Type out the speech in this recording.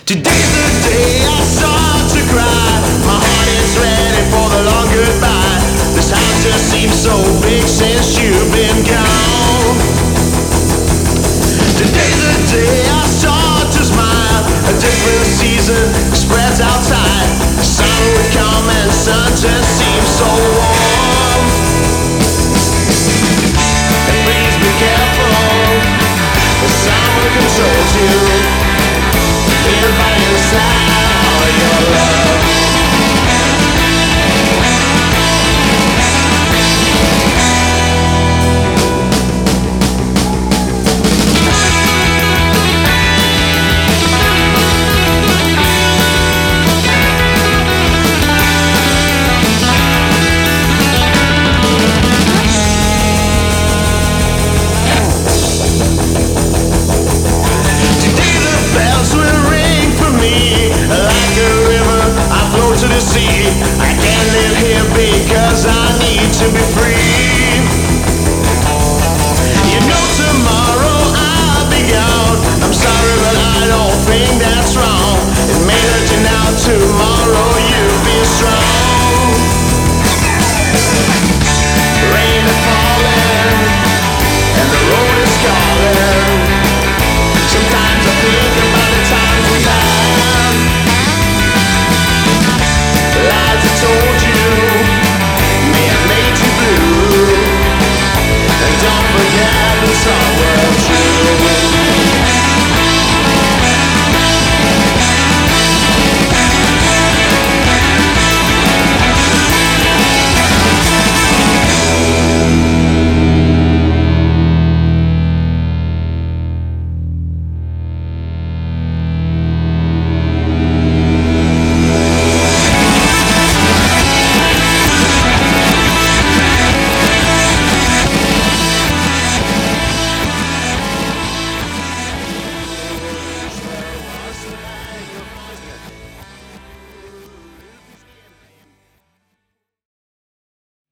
Today's the day I start to cry. My heart is ready for the long goodbye. This house just seems so big since you've been gone. Today's the day I start to smile. A different season spreads outside. Sun would come and sun just seems so warm. And please be careful, the sun will control you.